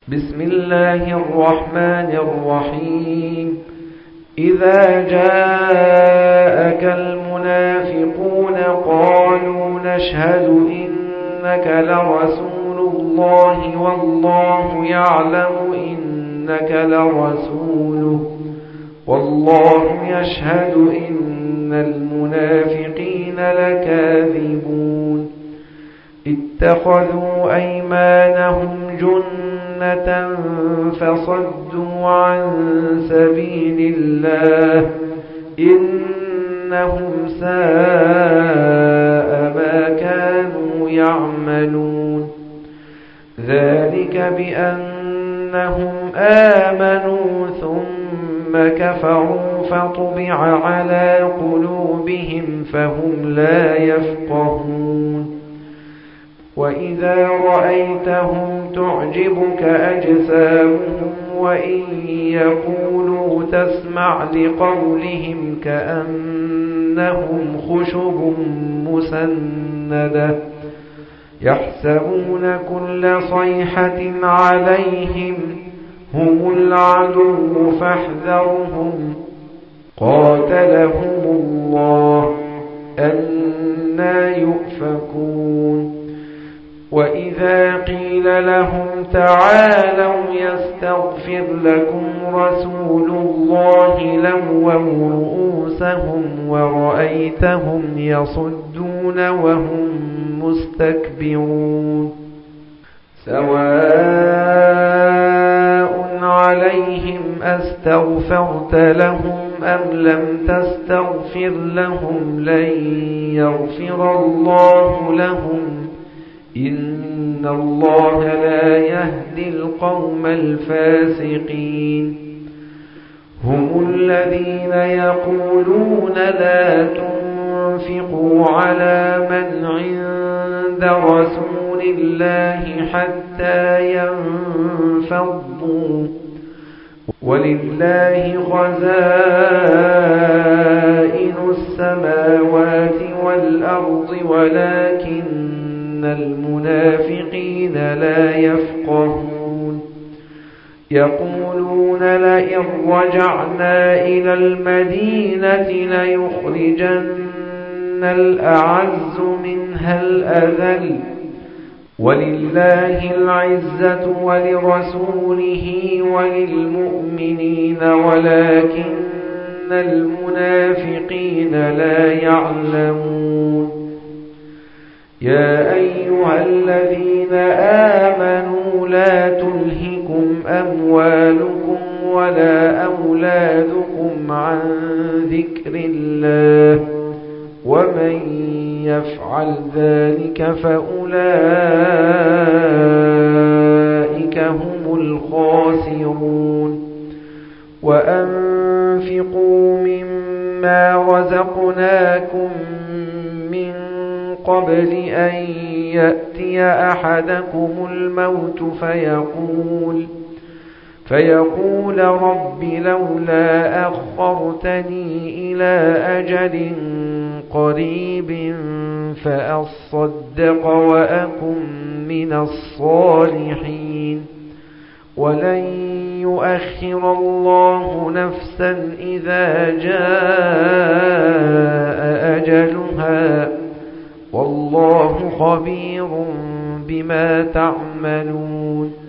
بسم الله الرحمن الرحيم. إذا جاءك المنافقون قالوا نشهد إنك لرسول الله والله يعلم إنك لرسوله والله يشهد إن المنافقين لكاذبون. اتخذوا أيمانهم جنة فصدوا عن سبيل الله إنهم ساء ما كانوا يعملون. ذلك بأنهم آمنوا ثم كفروا فطبع على قلوبهم فهم لا يفقهون. وإذا رأيتهم تعجبك أجسامهم وإن يقولوا تسمع لقولهم كأنهم خشب مسندة يحسبون كل صيحة عليهم هم العدو فاحذرهم قاتلهم الله أنى يؤفكون. وإذا قيل لهم تعالوا يستغفر لكم رسول الله لووا رؤوسهم ورأيتهم يصدون وهم مستكبرون. سواء عليهم أستغفرت لهم أم لم تستغفر لهم لن يغفر الله لهم إن الله لا يهدي القوم الفاسقين. هم الذين يقولون لا تنفقوا على من عند رسول الله حتى ينفضوا ولله خزائن السماوات والأرض ولكن المنافقين لا يفقهون. يقولون لئن رجعنا إلى المدينة ليخرجن الأعز منها الأذل ولله العزة ولرسوله وللمؤمنين ولكن المنافقين لا يعلمون. يا أيها الذين آمنوا لا تلهكم أموالكم ولا أولادكم عن ذكر الله ومن يفعل ذلك فأولئك هم الخاسرون. وأنفقوا مما رزقناكم من قبل أن يأتي أحدكم الموت فيقول رب لولا أخرتني إلى أجل قريب فأصدق وأكن من الصالحين. ولن يؤخر الله نفسا إذا جاء أجلها والله خبير بما تعملون.